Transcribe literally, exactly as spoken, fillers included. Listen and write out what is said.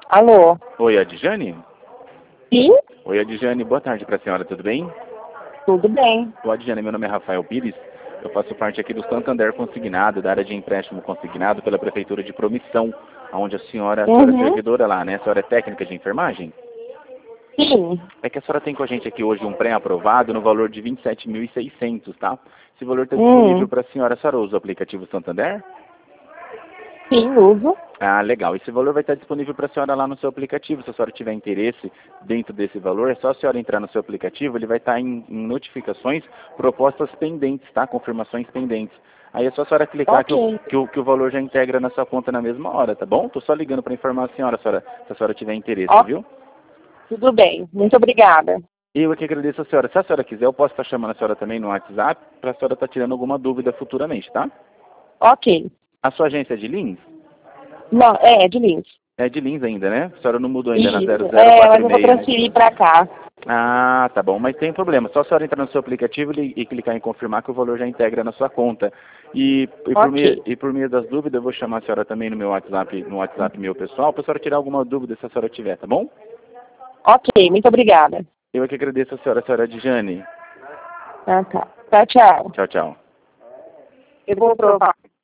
Alô? Oi, Adjane? Sim? Oi, Adjane, boa tarde para a senhora, tudo bem? Tudo bem. Oi, Adjane, meu nome é Rafael Pires, eu faço parte aqui do Santander Consignado, da área de empréstimo consignado pela Prefeitura de Promissão, onde a senhora, a senhora é Uhum. servidora lá, né? A senhora é técnica de enfermagem? Sim. É que a senhora tem com a gente aqui hoje um pré-aprovado no valor de vinte e sete mil e seiscentos, tá? Esse valor está disponível Hum. para a senhora. A senhora usa o aplicativo Santander? Sim, uso. Ah, legal. Esse valor vai estar disponível para a senhora lá no seu aplicativo. Se a senhora tiver interesse dentro desse valor, é só a senhora entrar no seu aplicativo, ele vai estar em, em notificações, propostas pendentes, tá? Confirmações pendentes. Aí é só a senhora clicar que o, Ok. que o, que o valor já integra na sua conta na mesma hora, tá bom? Tô só ligando para informar a senhora, a senhora, se a senhora tiver interesse, Ó, viu? tudo bem. Muito obrigada. Eu é que agradeço a senhora. Se a senhora quiser, eu posso estar chamando a senhora também no WhatsApp para a senhora estar tirando alguma dúvida futuramente, tá? Ok. A sua agência é de Lins? Não, é, de Lins. É de Lins ainda, né? A senhora não mudou ainda na Isso. zero zero É, quatro mas eu vou seis, né? transferir pra cá. Ah, tá bom, mas tem problema. Só a senhora entrar no seu aplicativo e, e clicar em confirmar que o valor já integra na sua conta. E, e, por meio, Ok. e por meio das dúvidas, eu vou chamar a senhora também no meu WhatsApp, no WhatsApp meu pessoal, para a senhora tirar alguma dúvida se a senhora tiver, tá bom? Ok, muito obrigada. Eu é que agradeço a senhora, a senhora Adjane. Ah, tá. Tchau, tchau. Tchau, tchau. Eu vou provar.